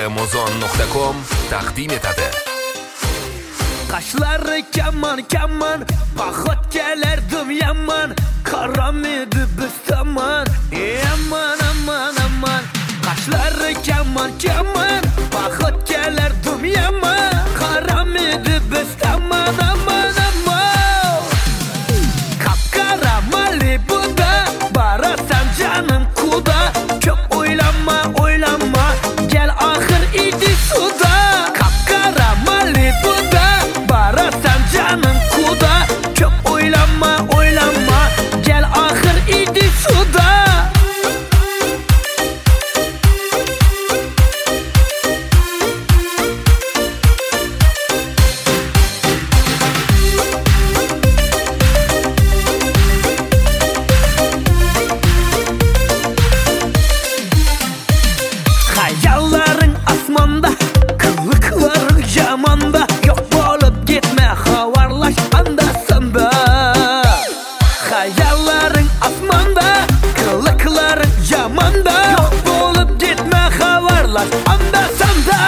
Amazon.com taqdim etadi. Qashlari kaman Baxot kelerdim yaman Karam edi biz tamam Aman Qashlari kaman Baxot kelerdim yaman Karam edi biz tamam Kapkara Malibu'da Barasan canım kuda Çok oylama Gel ahır idi suda Kapkara Malibu'da Barasan canım kuda Çok oylama Gel ahır idi suda Hayalların asmanda Kılıkların camanda Yok bolup gitme havarlaş anda sanda Hayalların asmanda Kılıkların camanda Yok bolup gitme havarlaş anda sanda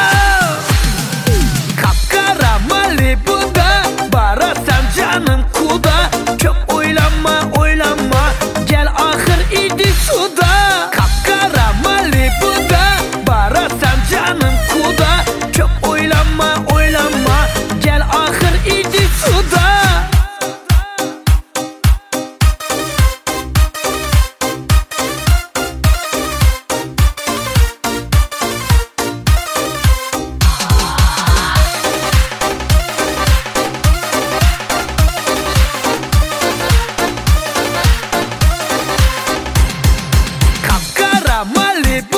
Kapkara Malibu'da Barasan canım kuda Çok oylama Gel ahır idi suda Kapkara Malibu'da Barasan canım kuda Çok oylama Gel ahır idi suda Kapkara Malibu